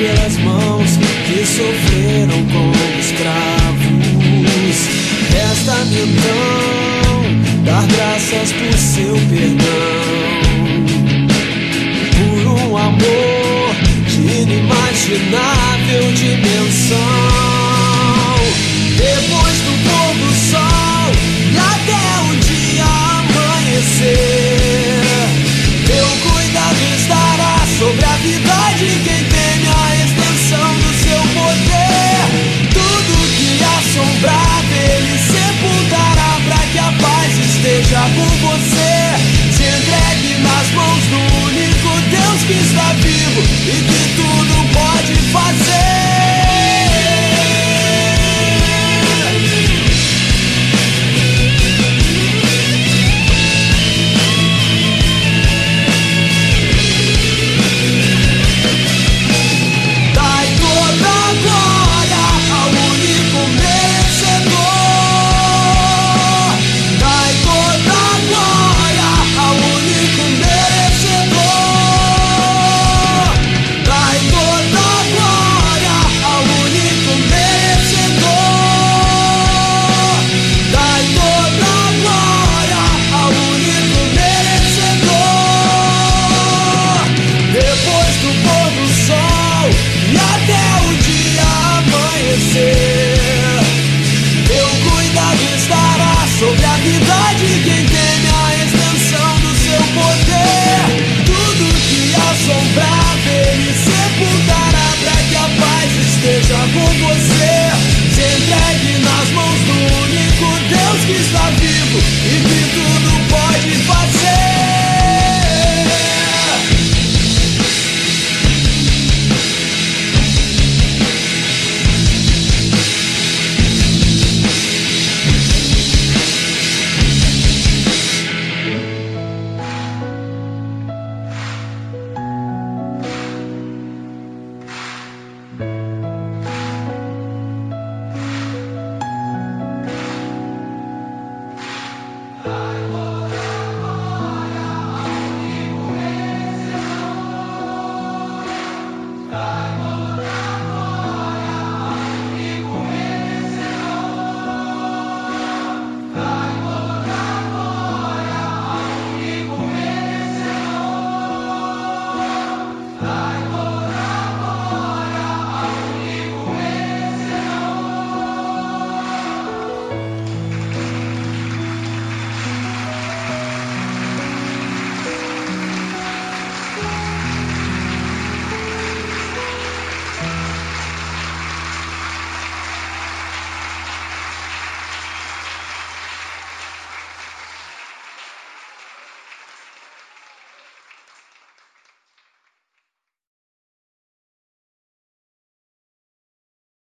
pelas mãos que sofreram como escravos. Resta-me então dar graças por seu perdão, por um amor de inimaginável dimensão. Depois do pôr do sol e até o dia amanhecer, teu cuidado estará sobre a vida de quem teme a extensão do seu poder. Tudo que assombrar ele sepultará, pra que a paz esteja com você. Se entregue nas mãos do único Deus que está vivo e que tudo pode fazer. Sobre a vida de quem teme a extensão do seu poder. Tudo que assombrar ele sepultará, pra que a paz esteja com você.